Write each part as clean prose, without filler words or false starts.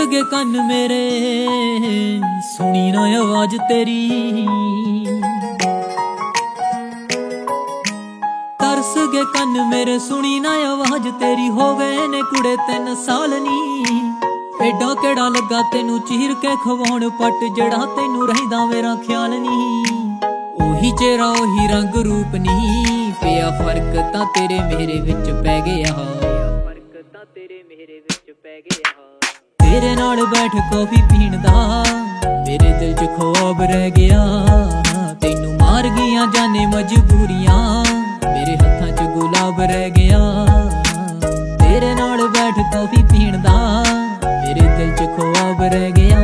गए कन मेरे सुनी ना आवाज तेरी, तरस गए कन मेरे सुनी ना आवाज तेरी। हो गए ने कुड़े 3 साल नी, एडा केड़ा लगा तेनू चीर के खवाउण पट जड़ा तेनू रहिंदा मेरा ख्याल नी। ओही चेहरा ओही रंग रूप नी, पिया फर्क तां तेरे मेरे विच पै गया, फर्क तां तेरे मेरे विच पै गया। तेरे नाल बैठ कॉफी पीण दा मेरे दिल च ख्वाब रह गया, तैनू मार गईयां जाने मजबूरियां मेरे हत्थां च गुलाब रह गया। तेरे नाल बैठ कॉफी पीण दा मेरे दिल च ख्वाब रह गया।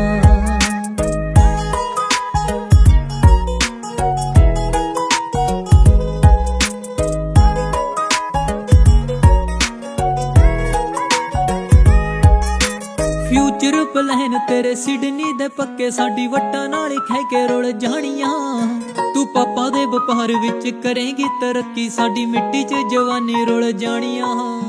फ्यूचर प्लान तेरे सिडनी दे पक्के, साडी वट्टां नाल खै के रुल जानियां। तू पापा दे वपार विच करेंगी तरक्की, साडी मिट्टी च जवानी रुल जानियां।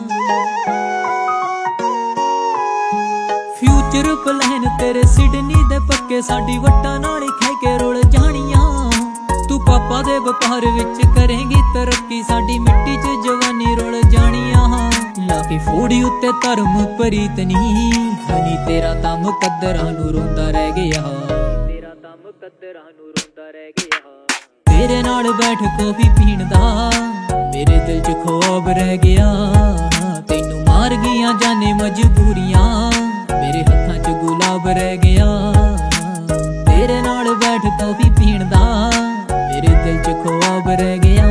फ्यूचर प्लान तेरे सिडनी दे पक्के, साडी वट्टां नाल खै के रुल जानियां। तू पापा दे वपार विच करेंगी तरक्की, साडी मिट्टी च जवानी रुल जानियां। लाके फोड़ी उत्ते धर्म प्रीत नी, हनी तेरा तां मुकद्दरां नूं रोंदा रह गया, तेरा तां मुकद्दरां नूं रोंदा रह गया। तेरे नाल बैठ कॉफी पीण दा मेरे दिल च ख्वाब रह गया, तैनू मार गईयां जाने मजबूरियां मेरे हत्थां च गुलाब रह गया। तेरे नाल बैठ कॉफी पीण दा मेरे दिल च ख्वाब रह गया।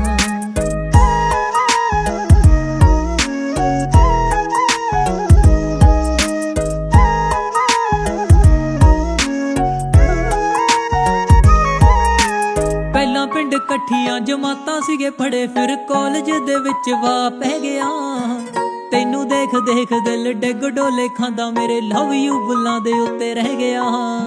पिंड कट्ठियां जमातां सीगे पढ़े, फिर कॉलेज दे विच वा पै गया। तैनू देख देख दिल डिग डोले खांदा, मेरे लव यू बुल्लां दे उत्ते रह गया।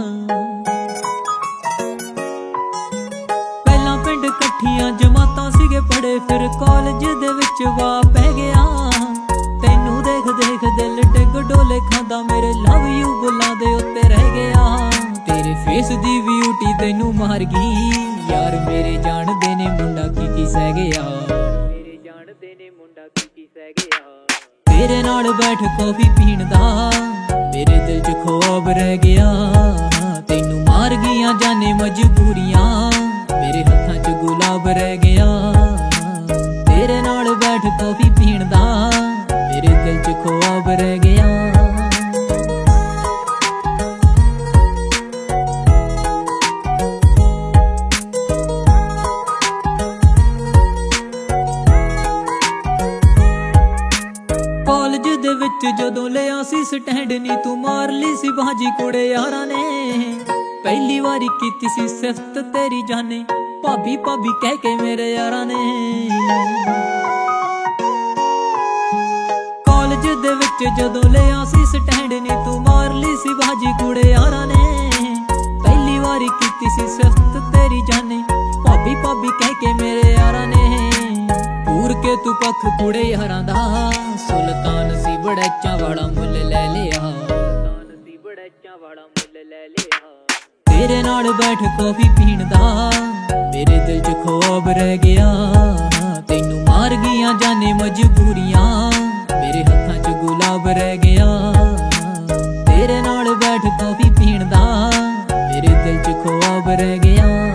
पहलां पिंड कट्ठियां जमातां सीगे पढ़े, फिर कॉलेज दे विच वा पै गया। तैनू देख देख दिल डिग डोले खांदा, मेरे लव यू बुल्लां दे उत्ते रह गया। तेरे फेस दी ब्यूटी तैनू मार गई यार, मेरे जान देने मुंडा की सह गया, मेरे जान देने मुंडा की सह गया। तेरे नाल बैठ कॉफी पीण दा मेरे दिल च ख्वाब रह गया, तैनू मार गईयां जाने मजबूरियां मेरे हत्थां च गुलाब रह गया। तेरे नाल बैठ कॉफी पीण दा मेरे दिल च ख्वाब रह गया। कॉलेज दे विच जदों लिया सी स्टैंड नी, तू मार ली सी बाजी कुड़े यारां ने। पहली वारी कीती सी सिफत तेरी जाने, भाभी भाभी कह के मेरे यारां ने। कॉलेज दे विच जदों लिया सी स्टैंड नी, तू मार ली सी बाजी कुड़े यारां ने। पहली वारी कीती सी सिफत तेरी जाने, भाभी भाभी कह के मेरे यारां ने। पूर के तू पख कुड़े यारां दा, सुल्तान सी बड़ैचां वाला मुल ले लिया, सुल्तान सी बड़ैचां वाला मुल ले लिया। तेरे नाल बैठ कॉफी पीण दा मेरे दिल च ख्वाब रह गया, तैनू मार गईयां जाने मजबूरियां मेरे हत्थां च गुलाब रह गया। तेरे नाल बैठ कॉफी पीण दा मेरे दिल च ख्वाब रह गया।